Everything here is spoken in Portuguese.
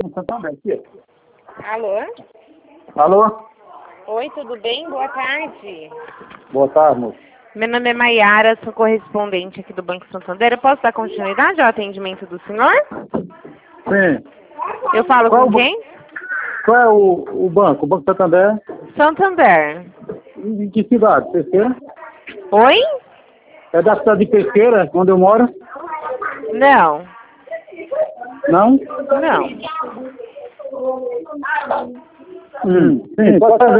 Banco Santander. Aqui. Alô? Alô? Oi, tudo bem? Boa tarde. Boa tarde, moço. Meu nome é Maiara, sou correspondente aqui do Banco Santander. Eu posso dar continuidade ao atendimento do senhor? Sim. Eu falo Qual com quem? Qual é o banco? O Banco Santander? Santander. Em que cidade? Pesqueira? Oi? É da cidade de Pesqueira, onde eu moro? Não. Não? Não. Sim, pode fazer.